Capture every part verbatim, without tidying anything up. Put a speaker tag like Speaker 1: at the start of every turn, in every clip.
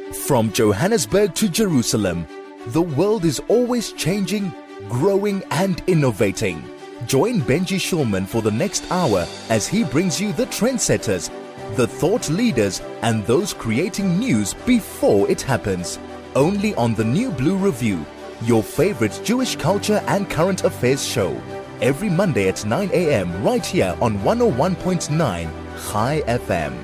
Speaker 1: From Johannesburg to Jerusalem, the world is always changing, growing and innovating. Join Benji Shulman for the next hour as he brings you the trendsetters, the thought leaders and those creating news before it happens. Only on the New Blue Review, your favorite Jewish culture and current affairs show. Every Monday at nine a.m. right here on one oh one point nine Chai F M.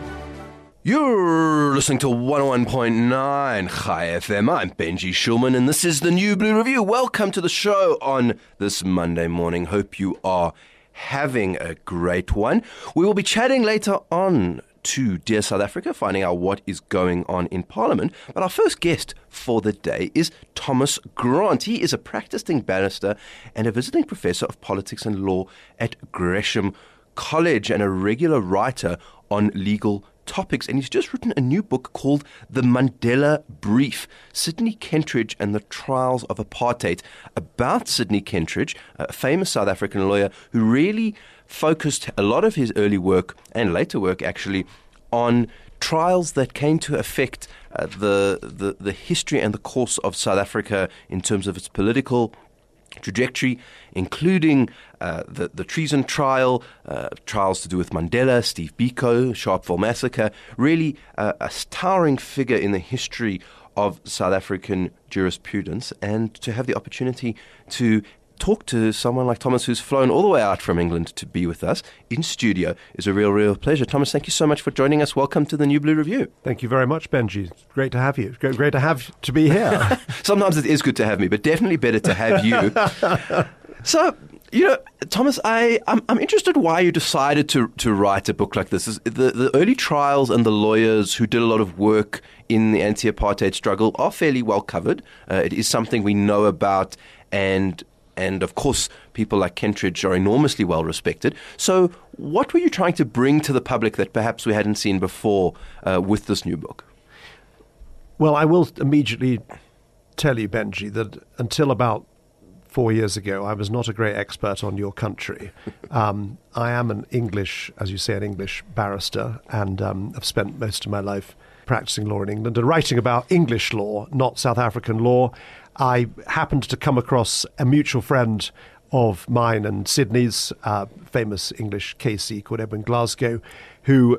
Speaker 2: You're listening to one oh one point nine Chai F M. I'm Benji Shulman and this is the New Blue Review. Welcome to the show on this Monday morning. Hope you are having a great one. We will be chatting later on to Dear South Africa, finding out what is going on in Parliament. But our first guest for the day is Thomas Grant. He is a practicing barrister and a visiting professor of politics and law at Gresham College and a regular writer on legal topics, and he's just written a new book called The Mandela Brief, Sidney Kentridge and the Trials of Apartheid, about Sidney Kentridge, a famous South African lawyer who really focused a lot of his early work, and later work actually, on trials that came to affect uh, the, the, the history and the course of South Africa in terms of its political trajectory, including uh, the, the treason trial, uh, trials to do with Mandela, Steve Biko, Sharpeville Massacre, really uh, a towering figure in the history of South African jurisprudence. And to have the opportunity to talk to someone like Thomas, who's flown all the way out from England to be with us in studio, is a real, real pleasure. Thomas, thank you so much for joining us. Welcome to the New Blue Review.
Speaker 3: Thank you very much, Benji. It's great to have you. Great, great to have to be here.
Speaker 2: Sometimes it is good to have me, but definitely better to have you. So, you know, Thomas, I, I'm, I'm interested why you decided to, to write a book like this. The, the early trials and the lawyers who did a lot of work in the anti-apartheid struggle are fairly well covered. Uh, it is something we know about, and And, of course, people like Kentridge are enormously well respected. So what were you trying to bring to the public that perhaps we hadn't seen before uh, with this new book?
Speaker 3: Well, I will immediately tell you, Benji, that until about four years ago, I was not a great expert on your country. Um, I am an English, as you say, an English barrister, and um, I've spent most of my life practicing law in England and writing about English law, not South African law. I happened to come across a mutual friend of mine and Sydney's, uh, famous English K C called Edwin Glasgow, who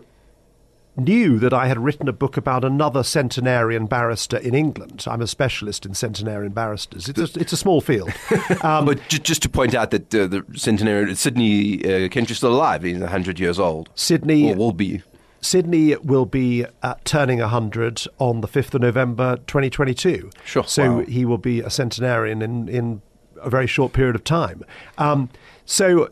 Speaker 3: knew that I had written a book about another centenarian barrister in England. I'm a specialist in centenarian barristers. It's a, it's a small field.
Speaker 2: Um, but j- just to point out that uh, the centenarian, Sidney uh, Kentridge is still alive. He's one hundred years old.
Speaker 3: Sydney
Speaker 2: or will be. Sydney
Speaker 3: will be uh, turning one hundred on the fifth of November twenty twenty-two.
Speaker 2: Sure.
Speaker 3: So
Speaker 2: wow.
Speaker 3: he will be a centenarian in, in a very short period of time. Um, so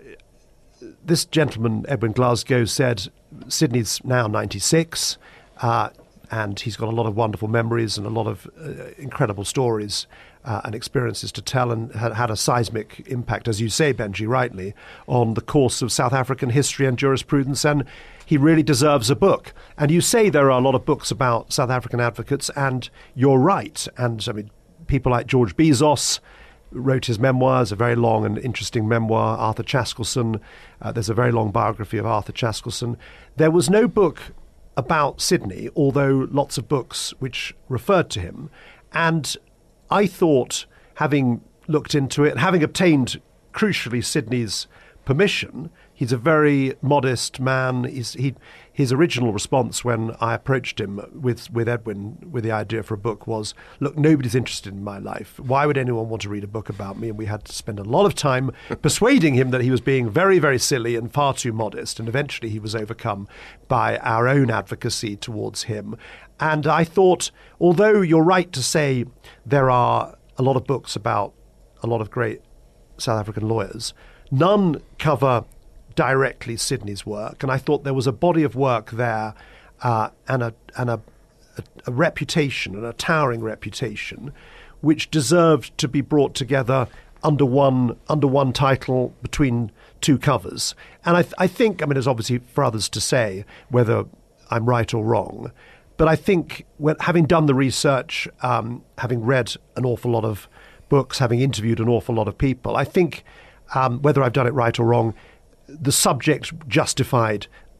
Speaker 3: this gentleman, Edwin Glasgow, said Sydney's now ninety-six, uh, and he's got a lot of wonderful memories and a lot of uh, incredible stories uh, and experiences to tell, and had, had a seismic impact, as you say, Benji, rightly, on the course of South African history and jurisprudence, and he really deserves a book. And you say there are a lot of books about South African advocates, and you're right. And I mean, people like George Bezos wrote his memoirs, a very long and interesting memoir. Arthur Chaskalson, uh, there's a very long biography of Arthur Chaskalson. There was no book about Sidney, although lots of books which referred to him. And I thought, having looked into it, having obtained, crucially, Sidney's permission, he's a very modest man. He's, he, his original response when I approached him with, with Edwin with the idea for a book was, look, nobody's interested in my life. Why would anyone want to read a book about me? And we had to spend a lot of time persuading him that he was being very, very silly and far too modest. And eventually he was overcome by our own advocacy towards him. And I thought, although you're right to say there are a lot of books about a lot of great South African lawyers, none cover directly Sidney's work, and I thought there was a body of work there uh, and, a, and a, a, a reputation, and a towering reputation, which deserved to be brought together under one under one title between two covers. And I, th- I think, I mean, it's obviously for others to say whether I'm right or wrong, but I think when, having done the research, um, having read an awful lot of books, having interviewed an awful lot of people, I think um, whether I've done it right or wrong, the subject justified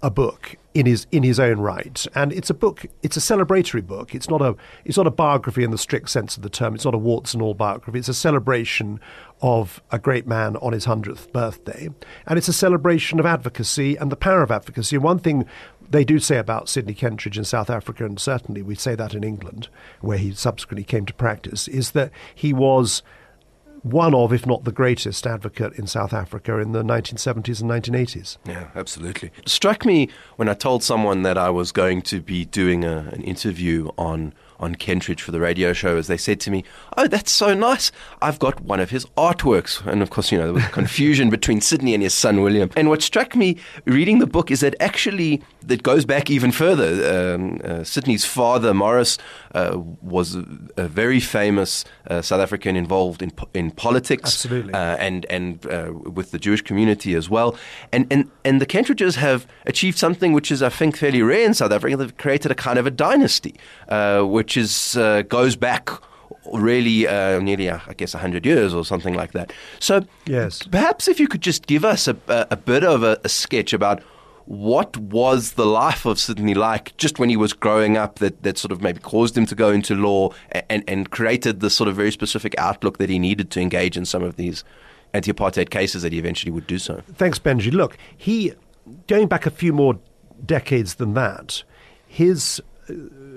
Speaker 3: a book in his in his own right, and it's a book. It's a celebratory book. It's not a it's not a biography in the strict sense of the term. It's not a warts and all biography. It's a celebration of a great man on his hundredth birthday, and it's a celebration of advocacy and the power of advocacy. And one thing they do say about Sidney Kentridge in South Africa, and certainly we say that in England, where he subsequently came to practice, is that he was one of, if not the greatest advocate in South Africa in the nineteen seventies and nineteen eighties.
Speaker 2: Yeah, absolutely. It struck me when I told someone that I was going to be doing a, an interview on on Kentridge for the radio show, as they said to me, "Oh, that's so nice. I've got one of his artworks." And of course, you know, there was confusion between Sidney and his son, William. And what struck me reading the book is that actually that goes back even further. Um, uh, Sidney's father, Morris, uh, was a, a very famous uh, South African involved in in politics.
Speaker 3: Absolutely.
Speaker 2: Uh, and and uh, with the Jewish community as well. And, and, and the Kentridges have achieved something which is, I think, fairly rare in South Africa. They've created a kind of a dynasty, uh, which which is uh, goes back really uh, nearly, uh, I guess, one hundred years or something like that. So
Speaker 3: yes.
Speaker 2: Perhaps if you could just give us a, a, a bit of a, a sketch about what was the life of Sidney like just when he was growing up that, that sort of maybe caused him to go into law and, and created this sort of very specific outlook that he needed to engage in some of these anti-apartheid cases that he eventually would do so.
Speaker 3: Thanks, Benji. Look, he, going back a few more decades than that, his uh,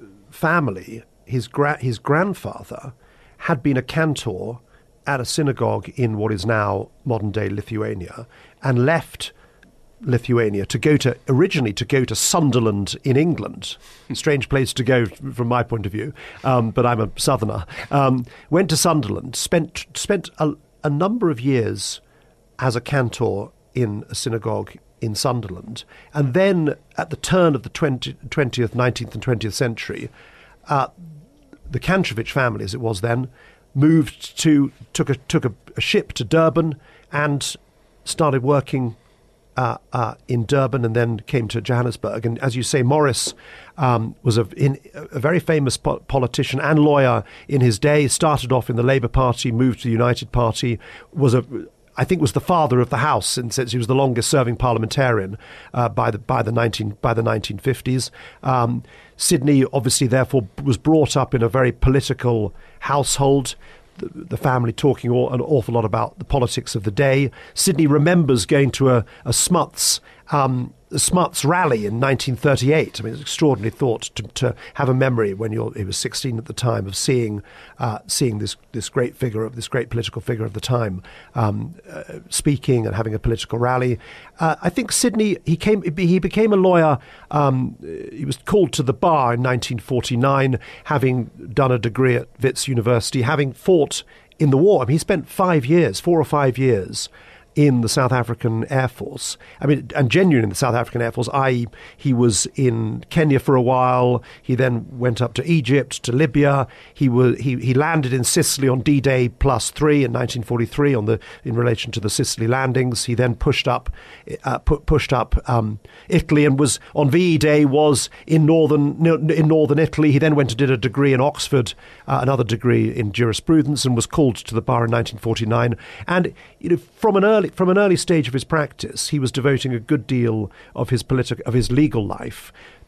Speaker 3: family, his gra- his grandfather, had been a cantor at a synagogue in what is now modern-day Lithuania, and left Lithuania to go to, originally to go to Sunderland in England. Strange place to go from my point of view, um, but I'm a southerner. Um, went to Sunderland, spent spent a, a number of years as a cantor in a synagogue in Sunderland, and then at the turn of the twentieth, nineteenth and twentieth century, uh, the Kantrovich family, as it was then, moved to, took a took a, a ship to Durban and started working uh, uh, in Durban, and then came to Johannesburg. And as you say, Morris um, was a, in, a very famous po- politician and lawyer in his day, started off in the Labour Party, moved to the United Party, was a I think was the father of the house, since he was the longest-serving parliamentarian uh, by the by the nineteen by the nineteen fifties. Um, Sidney obviously, therefore, was brought up in a very political household. The, the family talking all, an awful lot about the politics of the day. Sidney remembers going to a, a Smuts um, a Smuts rally in nineteen thirty-eight. I mean, it's an extraordinary thought to, to have a memory when you're he was sixteen at the time of seeing uh, seeing this this great figure of this great political figure of the time um, uh, speaking and having a political rally. Uh, I think Sidney he came he became a lawyer. Um, he was called to the bar in nineteen forty-nine, having done a degree at Wits University, having fought in the war. I mean, he spent five years, four or five years. in the South African Air Force. I mean, and genuine in the South African Air Force, that is he was in Kenya for a while. He then went up to Egypt, to Libya. He was he, he landed in Sicily on D-Day plus three in nineteen forty-three on the in relation to the Sicily landings. He then pushed up uh, pu- pushed up um, Italy and was on V E Day was in northern in northern Italy. He then went and did a degree in Oxford, uh, another degree in jurisprudence, and was called to the bar in nineteen forty-nine. And you know, from an early From an early stage of his practice, he was devoting a good deal of his politi- of his legal life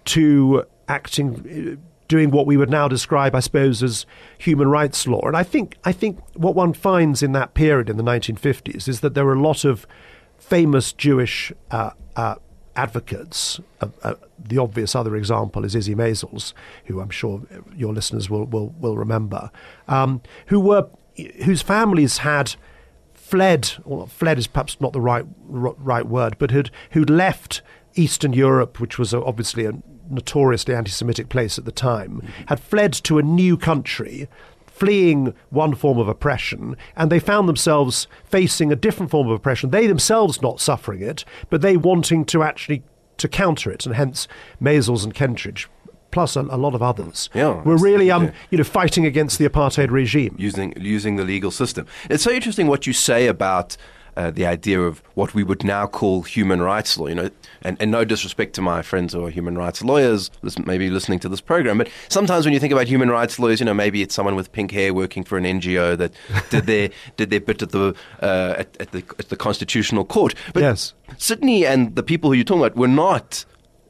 Speaker 3: to acting, doing what we would now describe, I suppose, as human rights law. And I think I think what one finds in that period in the nineteen fifties is that there were a lot of famous Jewish uh, uh, advocates. Uh, uh, the obvious other example is Izzy Maisels, who I'm sure your listeners will will, will remember, um, who were whose families had fled, or fled is perhaps not the right right word, but had who'd left Eastern Europe, which was obviously a notoriously anti-Semitic place at the time, had fled to a new country, fleeing one form of oppression, and they found themselves facing a different form of oppression. They themselves not suffering it, but they wanting to actually to counter it, and hence Maisels and Kentridge, plus a, a lot of others,
Speaker 2: yeah,
Speaker 3: were really, um, you know, fighting against the apartheid regime,
Speaker 2: using using the legal system. It's so interesting what you say about uh, the idea of what we would now call human rights law. You know, and, and no disrespect to my friends who are human rights lawyers, listen, maybe listening to this program, but sometimes when you think about human rights lawyers, you know, maybe it's someone with pink hair working for an N G O that did their did their bit at the uh, at, at the at the Constitutional Court. But
Speaker 3: yes.
Speaker 2: Sidney and the people who you're talking about were not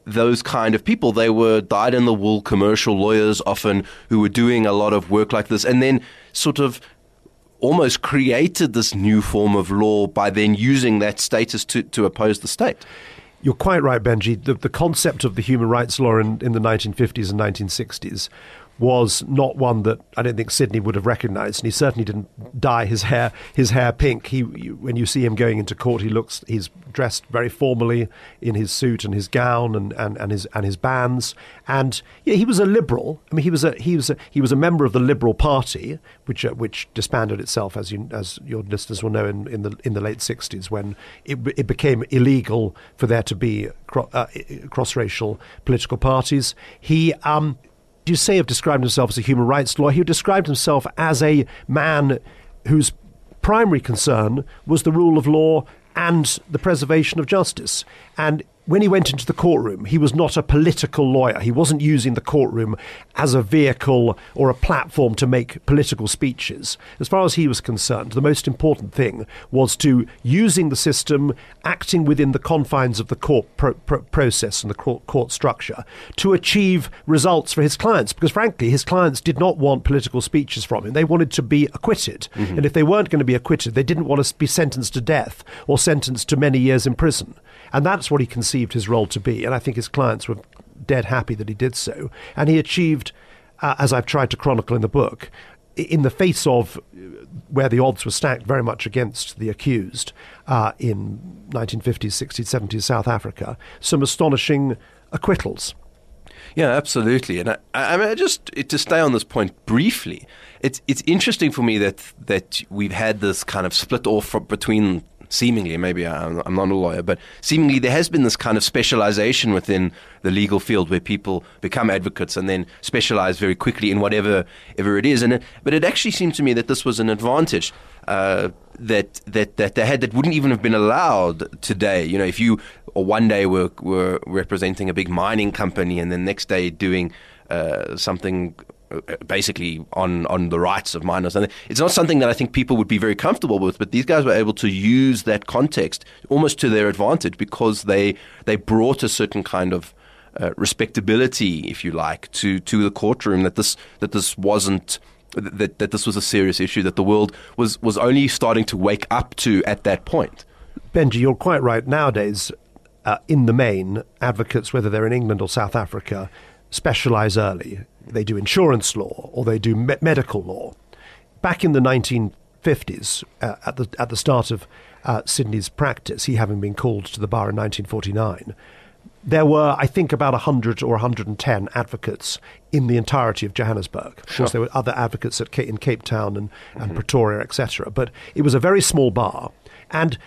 Speaker 2: those kind of people. They were dyed-in-the-wool commercial lawyers often who were doing a lot of work like this, and then sort of almost created this new form of law by then using that status to, to oppose the state.
Speaker 3: You're quite right, Benji. The, the concept of the human rights law in, in the nineteen fifties and nineteen sixties was not one that I don't think Sidney would have recognised, and he certainly didn't dye his hair his hair pink. He, you, when you see him going into court, he looks he's dressed very formally in his suit and his gown and, and, and his and his bands. And yeah, he was a liberal. I mean, he was a he was a, he was a member of the Liberal Party, which uh, which disbanded itself, as you as your listeners will know, in, in the in the late sixties, when it it became illegal for there to be cro- uh, cross-racial political parties. He um. You say have described himself as a human rights lawyer. He described himself as a man whose primary concern was the rule of law and the preservation of justice. And when he went into the courtroom, he was not a political lawyer. He wasn't using the courtroom as a vehicle or a platform to make political speeches. As far as he was concerned, the most important thing was to using the system, acting within the confines of the court pro- pro- process and the court, court structure to achieve results for his clients. Because frankly, his clients did not want political speeches from him. They wanted to be acquitted. Mm-hmm. And if they weren't going to be acquitted, they didn't want to be sentenced to death or sentenced to many years in prison. And that's what he conceived his role to be. And I think his clients were dead happy that he did so. And he achieved, uh, as I've tried to chronicle in the book, in the face of where the odds were stacked very much against the accused uh, in nineteen fifties, sixties, seventies South Africa, some astonishing acquittals.
Speaker 2: Yeah, absolutely. And I, I mean, just to stay on this point briefly, it's it's interesting for me that that we've had this kind of split off from, between seemingly, maybe I'm, I'm not a lawyer, but seemingly there has been this kind of specialization within the legal field where people become advocates and then specialize very quickly in whatever ever it is. And it, but it actually seemed to me that this was an advantage uh, that that that they had that wouldn't even have been allowed today. You know, if you or one day were were representing a big mining company and then next day doing uh, something basically on, on the rights of minors. And it's not something that I think people would be very comfortable with, but these guys were able to use that context almost to their advantage because they they brought a certain kind of uh, respectability, if you like, to, to the courtroom, that this that this wasn't that, that this was a serious issue that the world was, was only starting to wake up to at that point.
Speaker 3: Benji, you're quite right. Nowadays, uh, in the main, advocates, whether they're in England or South Africa, specialize early. They do insurance law or they do me- medical law. Back in the nineteen fifties, uh, at the at the start of uh, Sidney's practice, he having been called to the bar in nineteen forty-nine, there were, I think, about one hundred or one hundred ten advocates in the entirety of Johannesburg. Of
Speaker 2: sure.
Speaker 3: course, there were other advocates at Cape, in Cape Town and, and mm-hmm. Pretoria, et cetera. But it was a very small bar. And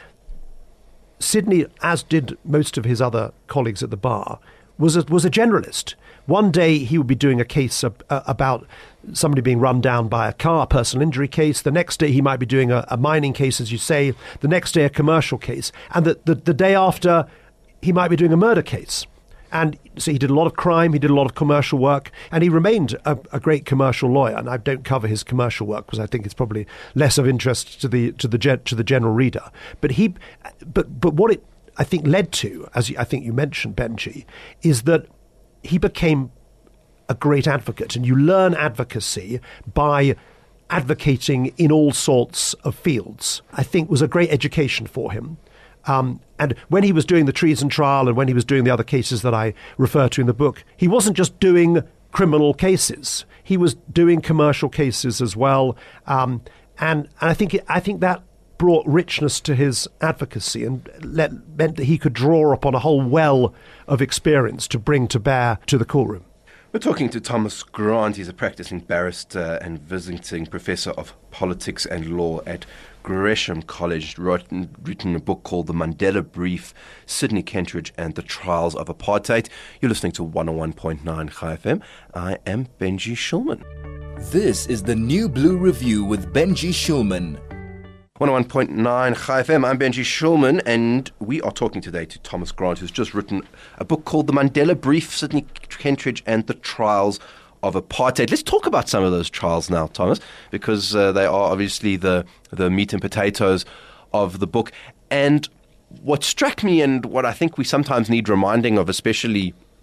Speaker 3: Sidney, as did most of his other colleagues at the bar, was a, was a generalist. One day he would be doing a case ab- uh, about somebody being run down by a car, personal injury case. The next day he might be doing a, a mining case, as you say. The next day a commercial case. And the, the, the day after he might be doing a murder case. And so he did a lot of crime, he did a lot of commercial work, and he remained a, a great commercial lawyer. And I don't cover his commercial work because I think it's probably less of interest to the to the gen- to the general reader. But he, but but what it I think led to, as I think you mentioned, Benji, is that he became a great advocate. And you learn advocacy by advocating in all sorts of fields. I think was a great education for him. Um, and when he was doing the treason trial and when he was doing the other cases that I refer to in the book, he wasn't just doing criminal cases. He was doing commercial cases as well. Um, and, and I think it, I think that brought richness to his advocacy and let, meant that he could draw upon a whole well of experience to bring to bear to the courtroom.
Speaker 2: We're talking to Thomas Grant. He's a practicing barrister and visiting professor of politics and law at Gresham College, written, written a book called The Mandela Brief, Sidney Kentridge and the Trials of Apartheid. You're listening to one oh one point nine Chai F M. I am Benji Shulman.
Speaker 1: This is the New Blue Review with Benji Shulman.
Speaker 2: one oh one point nine Chai F M. I'm Benji Shulman, and we are talking today to Thomas Grant, who's just written a book called The Mandela Brief, Sidney Kentridge and the Trials of Apartheid. Let's talk about some of those trials now, Thomas, because uh, they are obviously the, the meat and potatoes of the book. And what struck me, and what I think we sometimes need reminding of, especially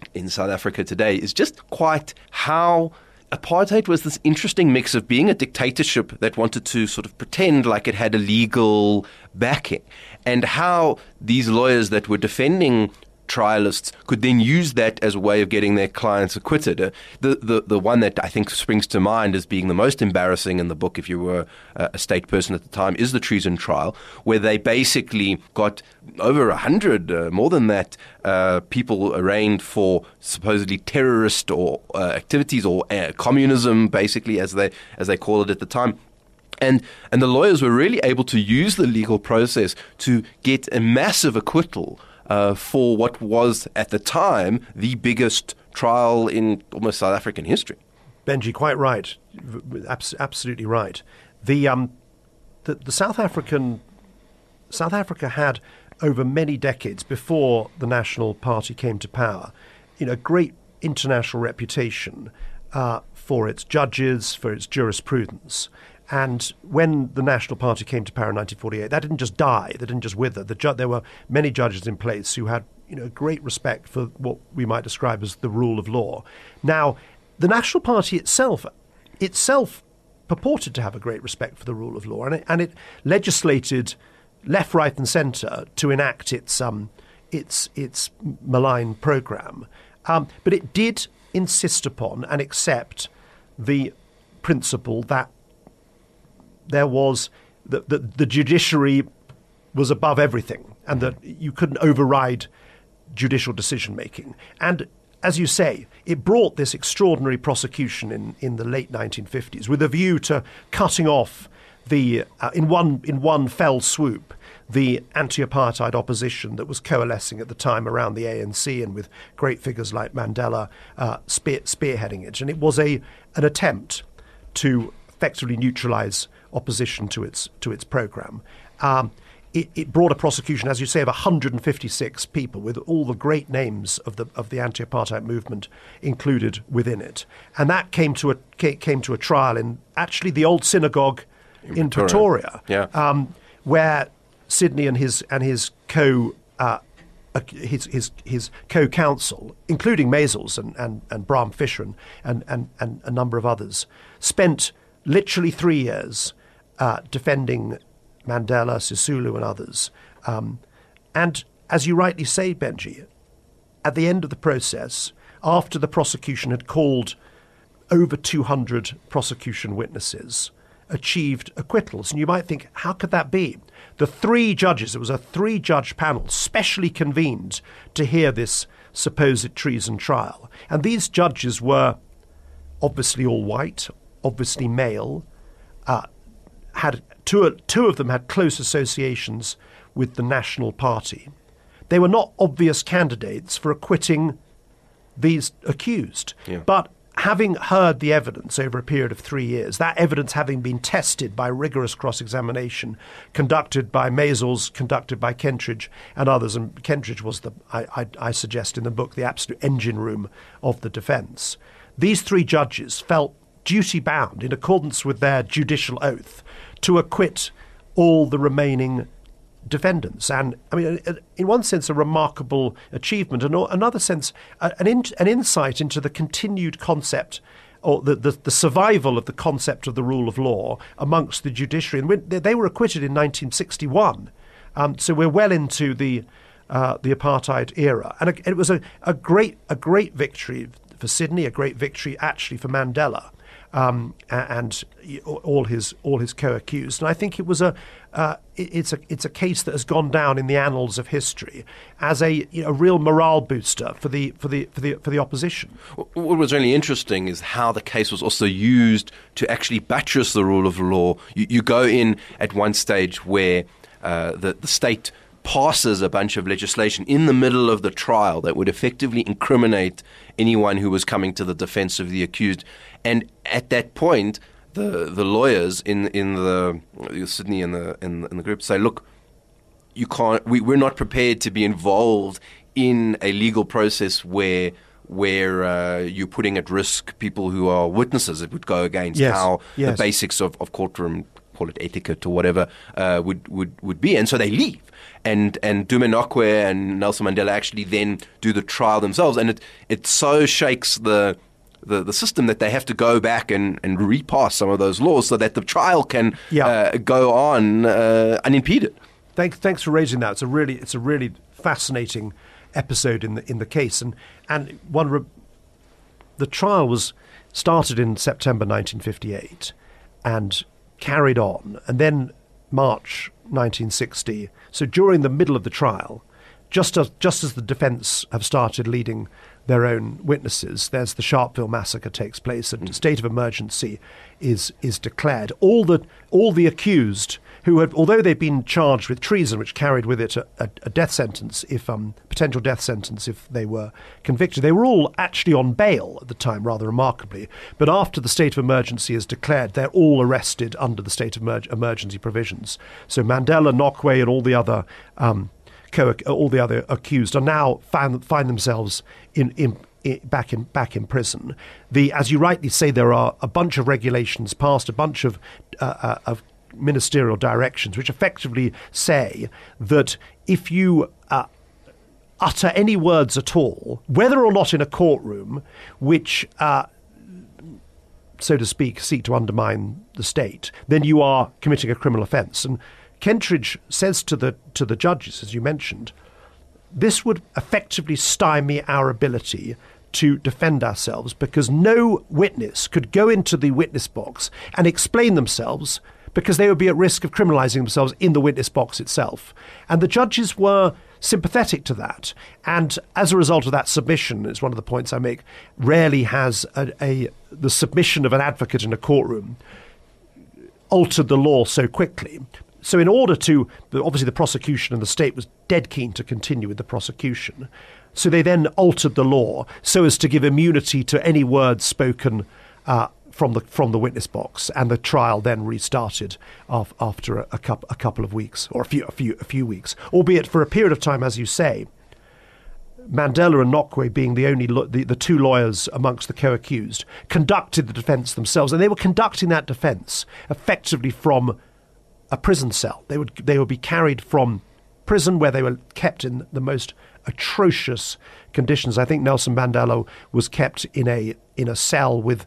Speaker 2: in South Africa today is just quite how apartheid was this interesting mix of being a dictatorship that wanted to sort of pretend like it had a legal backing, and how these lawyers that were defending trialists could then use that as a way of getting their clients acquitted. Uh, the, the the one that I think springs to mind as being the most embarrassing in the book, if you were a, a state person at the time, is the treason trial, where they basically got over a hundred, uh, more than that, uh, people arraigned for supposedly terrorist or uh, activities or uh, communism, basically, as they as they call it at the time. And and the lawyers were really able to use the legal process to get a massive acquittal Uh, for what was, at the time, the biggest trial in almost South African history.
Speaker 3: Benji, quite right. Abs- absolutely right. The, um, the the South African South Africa had, over many decades before the National Party came to power, you know, great international reputation uh, for its judges, for its jurisprudence. And when the National Party came to power in nineteen forty-eight, that didn't just die, that didn't just wither. The ju- there were many judges in place who had, you know, great respect for what we might describe as the rule of law. Now, the National Party itself, itself purported to have a great respect for the rule of law, and it, and it legislated left, right, and centre to enact its um, its its malign programme. Um, but it did insist upon and accept the principle that there was that the, the judiciary was above everything, and that you couldn't override judicial decision making. And as you say, it brought this extraordinary prosecution in, in the late nineteen fifties with a view to cutting off the uh, in one in one fell swoop the anti-apartheid opposition that was coalescing at the time around the A N C, and with great figures like Mandela uh, spear, spearheading it. And it was a an attempt to effectively neutralise opposition to its to its programme. Um, it, it brought a prosecution, as you say, of one hundred fifty-six people, with all the great names of the of the anti-apartheid movement included within it, and that came to a came to a trial in actually the old synagogue in, in Pretoria,
Speaker 2: Pretoria.
Speaker 3: Yeah. Um, where Sidney and his and his co uh, his his his co-counsel, including Maisels and and, and Bram Fischer and, and and and a number of others, spent literally three years uh, defending Mandela, Sisulu, and others. Um, and as you rightly say, Benji, at the end of the process, after the prosecution had called over two hundred prosecution witnesses, achieved acquittals. And you might think, how could that be? The three judges, it was a three-judge panel, specially convened to hear this supposed treason trial. And these judges were obviously all white, obviously male, uh, had two, two of them had close associations with the National Party. They were not obvious candidates for acquitting these accused.
Speaker 2: Yeah.
Speaker 3: But having heard the evidence over a period of three years, that evidence having been tested by rigorous cross-examination conducted by Maisels, conducted by Kentridge and others, and Kentridge was, the I, I, I suggest in the book, the absolute engine room of the defence, these three judges felt duty-bound, in accordance with their judicial oath, to acquit all the remaining defendants. And, I mean, in one sense, a remarkable achievement, and in another sense, an, in, an insight into the continued concept, or the, the, the survival of the concept of the rule of law amongst the judiciary. And when, they were acquitted in nineteen sixty-one, um, so we're well into the uh, the apartheid era. And it was a, a great a great victory for Sidney, a great victory actually for Mandela. Um, and all his all his co-accused, and I think it was a uh, it's a it's a case that has gone down in the annals of history as a you know, real morale booster for the for the for the for the opposition.
Speaker 2: What was really interesting is how the case was also used to actually buttress the rule of law. You, you go in at one stage where uh, the the state passes a bunch of legislation in the middle of the trial that would effectively incriminate anyone who was coming to the defense of the accused. And at that point, the the lawyers in in the Sidney and the in, in the group say, look, you can't. We, we're not prepared to be involved in a legal process where where uh, you're putting at risk people who are witnesses. It would go against
Speaker 3: yes,
Speaker 2: how
Speaker 3: yes.
Speaker 2: the basics of, of courtroom call it etiquette or whatever, uh, would, would, would be. And so they leave. And and Duma Nokwe and Nelson Mandela actually then do the trial themselves. And it, it so shakes the, the the system that they have to go back and, and repass some of those laws so that the trial can
Speaker 3: yeah.
Speaker 2: uh, go on uh, unimpeded.
Speaker 3: Thanks, thanks for raising that. It's a really, it's a really fascinating episode in the in the case. And and one, re- the trial was started in September nineteen fifty-eight and carried on, and then March nineteen sixty. So during the middle of the trial, just as just as the defence have started leading their own witnesses, there's the Sharpeville massacre takes place. A state of emergency is is declared. All the all the accused who had, although they'd been charged with treason, which carried with it a, a, a death sentence, if um potential death sentence if they were convicted, they were all actually on bail at the time, rather remarkably. But after the state of emergency is declared, they're all arrested under the state of emer- emergency provisions. So Mandela, Nokwe, and all the other um, co- all the other accused are now found, find themselves in. in back in back in prison. The as you rightly say, there are a bunch of regulations passed, a bunch of uh, uh, of ministerial directions, which effectively say that if you uh, utter any words at all, whether or not in a courtroom, which, uh, so to speak, seek to undermine the state, then you are committing a criminal offence. And Kentridge says to the to the judges, as you mentioned, this would effectively stymie our ability to defend ourselves, because no witness could go into the witness box and explain themselves, because they would be at risk of criminalising themselves in the witness box itself. And the judges were sympathetic to that. And as a result of that submission, is one of the points I make, rarely has a, a the submission of an advocate in a courtroom altered the law so quickly. So in order to, obviously the prosecution and the state was dead keen to continue with the prosecution. So they then altered the law so as to give immunity to any words spoken uh, from the from the witness box, and the trial then restarted af- after a, a, couple, a couple of weeks, or a few a few a few weeks, albeit for a period of time, as you say. Mandela and Nokwe, being the only lo- the, the two lawyers amongst the co-accused, conducted the defence themselves, and they were conducting that defence effectively from a prison cell. They would they would be carried from prison, where they were kept in the most atrocious conditions. I think Nelson Mandela was kept in a in a cell with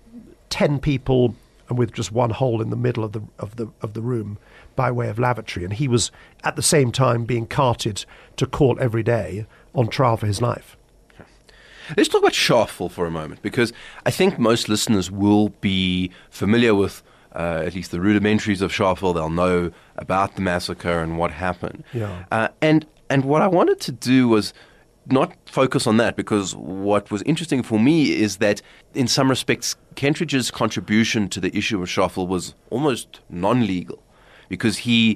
Speaker 3: ten people and with just one hole in the middle of the of the of the room by way of lavatory, and he was at the same time being carted to court every day on trial for his life.
Speaker 2: Let's talk about Sharpeville for a moment, because I think most listeners will be familiar with Uh, at least the rudimentaries of Sharpeville. They'll know about the massacre and what happened.
Speaker 3: Yeah.
Speaker 2: Uh, and and what I wanted to do was not focus on that, because what was interesting for me is that in some respects Kentridge's contribution to the issue of Sharpeville was almost non-legal, because he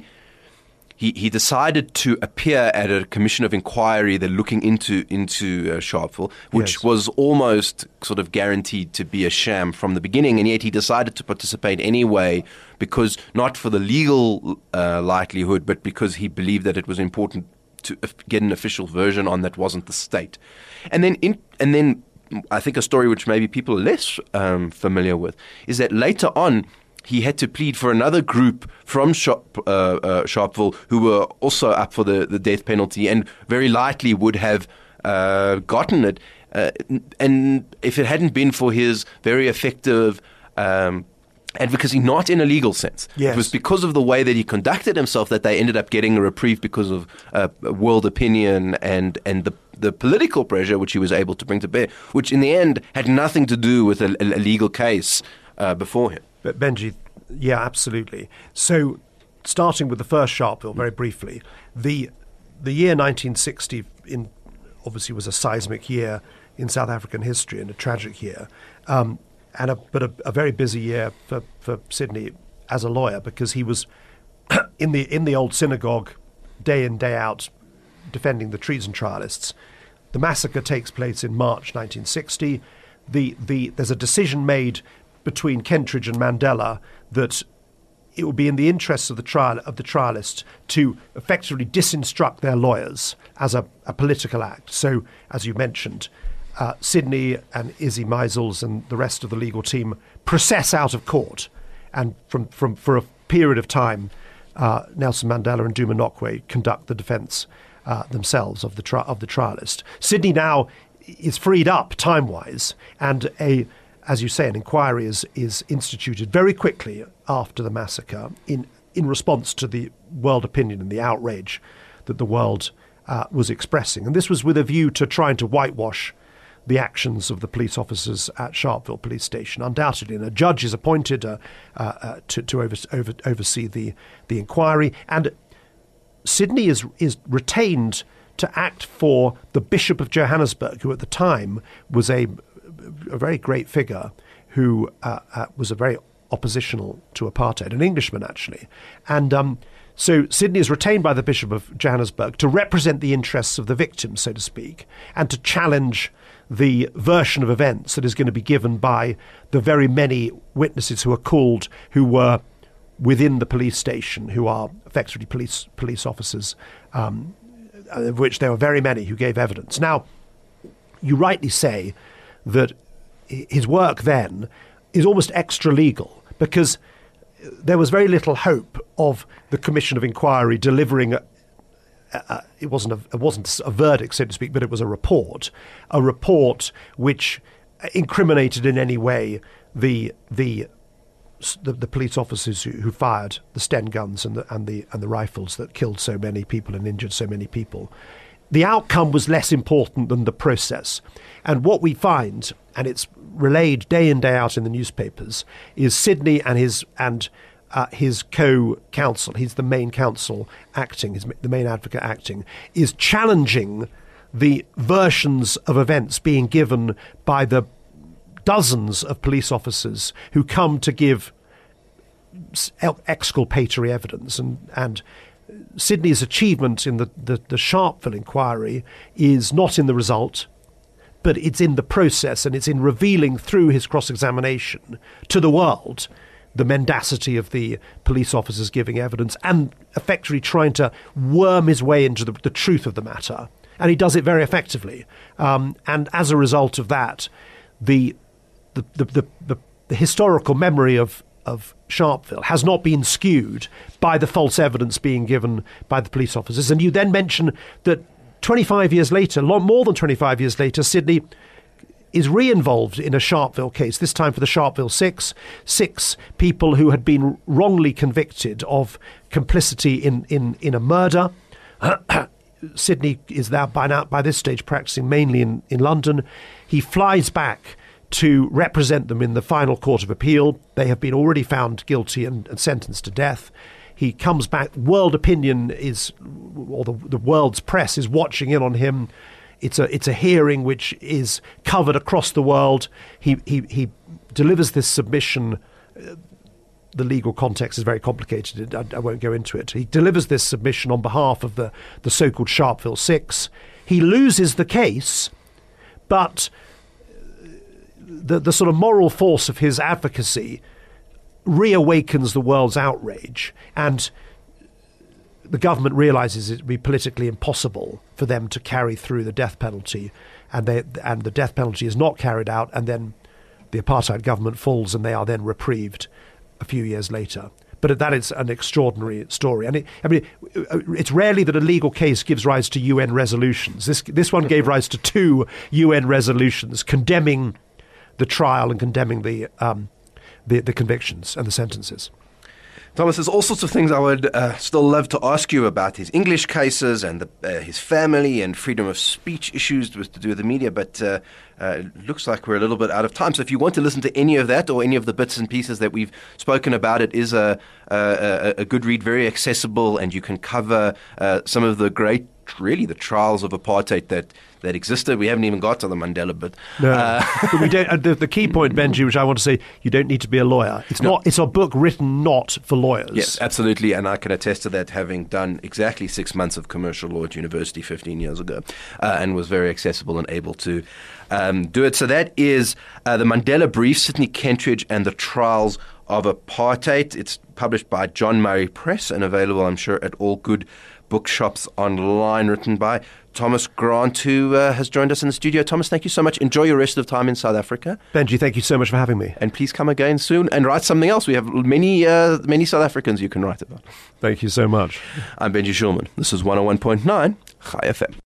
Speaker 2: He, he decided to appear at a commission of inquiry that looking into into uh, Sharpeville, which
Speaker 3: yes.
Speaker 2: was almost sort of guaranteed to be a sham from the beginning, and yet he decided to participate anyway, because not for the legal uh, likelihood, but because he believed that it was important to uh, get an official version on that wasn't the state. And then, in, and then I think a story which maybe people are less um, familiar with is that later on, he had to plead for another group from Sharp, uh, uh, Sharpeville who were also up for the, the death penalty, and very likely would have uh, gotten it. Uh, and if it hadn't been for his very effective um, advocacy, not in a legal sense.
Speaker 3: Yes.
Speaker 2: It was because of the way that he conducted himself that they ended up getting a reprieve, because of uh, world opinion and, and the the political pressure which he was able to bring to bear, which in the end had nothing to do with a, a legal case uh, before him.
Speaker 3: But Benji, yeah, absolutely. So, starting with the first Sharpeville, very briefly, the the year nineteen sixty in obviously was a seismic year in South African history, and a tragic year, um, and a, but a, a very busy year for, for Sydney as a lawyer, because he was in the in the old synagogue day in, day out, defending the treason trialists. The massacre takes place in March nineteen sixty. The the there's a decision made between Kentridge and Mandela that it would be in the interests of the trial of the trialists to effectively disinstruct their lawyers as a, a political act. So, as you mentioned, uh, Sydney and Izzy Meisels and the rest of the legal team process out of court, and from, from for a period of time, uh, Nelson Mandela and Duma Nokwe conduct the defence uh, themselves of the tri- of the trialist. Sydney now is freed up time-wise, and a, as you say, an inquiry is is instituted very quickly after the massacre in in response to the world opinion and the outrage that the world uh, was expressing. And this was with a view to trying to whitewash the actions of the police officers at Sharpeville Police Station, undoubtedly. And a judge is appointed uh, uh, uh, to, to over, over, oversee the, the inquiry. And Sydney is, is retained to act for the Bishop of Johannesburg, who at the time was a, a very great figure who uh, uh, was a very oppositional to apartheid, an Englishman actually. And um, so Sydney is retained by the Bishop of Johannesburg to represent the interests of the victims, so to speak, and to challenge the version of events that is going to be given by the very many witnesses who are called, who were within the police station, who are effectively police police officers, um, of which there were very many who gave evidence. Now, you rightly say that his work then is almost extra-legal, because there was very little hope of the Commission of Inquiry delivering a, Uh, it wasn't a, it wasn't a verdict, so to speak, but it was a report, a report which incriminated in any way the the the, the police officers who, who fired the Sten guns and the and the and the rifles that killed so many people and injured so many people. The outcome was less important than the process, and what we find, and it's relayed day in day out in the newspapers, is Sydney and his and. Uh, his co-counsel, he's the main counsel acting, his, the main advocate acting, is challenging the versions of events being given by the dozens of police officers who come to give exculpatory evidence. And, and Sydney's achievement in the, the, the Sharpeville inquiry is not in the result, but it's in the process, and it's in revealing through his cross-examination to the world the mendacity of the police officers giving evidence and effectively trying to worm his way into the, the truth of the matter. And he does it very effectively. Um, and as a result of that, the the, the, the, the, the historical memory of, of Sharpeville has not been skewed by the false evidence being given by the police officers. And you then mention that twenty-five years later, more than twenty-five years later, Sydney is re-involved in a Sharpeville case, this time for the Sharpeville Six, six people who had been wrongly convicted of complicity in, in, in a murder. Sydney is now by now by this stage practicing mainly in, in London. He flies back to represent them in the final court of appeal. They have been already found guilty and, and sentenced to death. He comes back. World opinion is, or the, the world's press is watching in on him. It's a it's a hearing which is covered across the world. He he he delivers this submission. Uh, the legal context is very complicated. I, I won't go into it. He delivers this submission on behalf of the, the so-called Sharpeville Six. He loses the case, but the the sort of moral force of his advocacy reawakens the world's outrage, and the government realises it would be politically impossible for them to carry through the death penalty, and they and the death penalty is not carried out, and then the apartheid government falls, and they are then reprieved a few years later. But that is an extraordinary story, and it, I mean, it's rarely that a legal case gives rise to U N resolutions. This this one gave rise to two U N resolutions condemning the trial and condemning the um, the, the convictions and the sentences.
Speaker 2: Thomas, there's all sorts of things I would uh, still love to ask you about his English cases and the, uh, his family and freedom of speech issues with to do with the media, but uh, uh, it looks like we're a little bit out of time. So if you want to listen to any of that or any of the bits and pieces that we've spoken about, it is a, a, a good read, very accessible, and you can cover uh, some of the great, really the trials of apartheid that that existed. We haven't even got to the Mandela bit.
Speaker 3: No,
Speaker 2: uh,
Speaker 3: but we don't. Uh, the, the key point, Benji, which I want to say, you don't need to be a lawyer. It's no. not. It's a book written not for lawyers.
Speaker 2: Yes, absolutely, and I can attest to that, having done exactly six months of commercial law at university fifteen years ago, uh, and was very accessible and able to um, do it. So that is uh, the Mandela Brief, Sydney Kentridge and the Trials of Apartheid. It's published by John Murray Press and available, I'm sure, at all good bookshops online, written by Thomas Grant, who uh, has joined us in the studio. Thomas, thank you so much. Enjoy your rest of the time in South Africa.
Speaker 3: Benji, thank you so much for having me.
Speaker 2: And please come again soon and write something else. We have many, uh, many South Africans you can write about.
Speaker 3: Thank you so much.
Speaker 2: I'm Benji Shulman. This is one oh one point nine Chai F M.